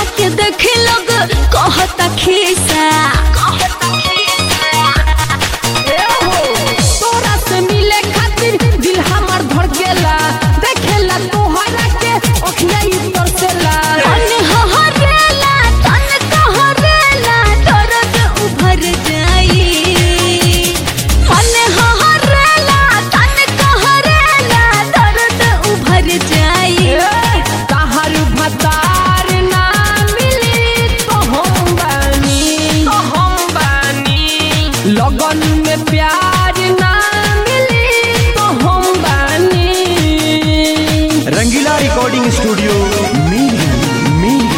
के देखे लोग कहता खीसा तोरा से मिले खातिर दिल हमार धड़केला देखेला तोहरा के अखिया तरसेला तन हरेला तन कहरेला दर्द उभर जाई मन हरेला तन कहरेला दर्द उभर जाई तहर भतार ना मिली तो हम बानी लगन में प्यार ना मिली तो हम बानी। Rangeela recording studio Mirganj.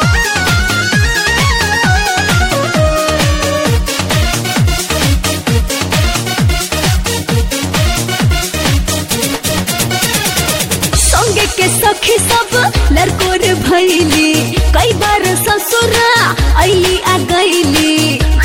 संगे के सखी सब लड़कोर भैली कई बार ससुरा अली आ गईली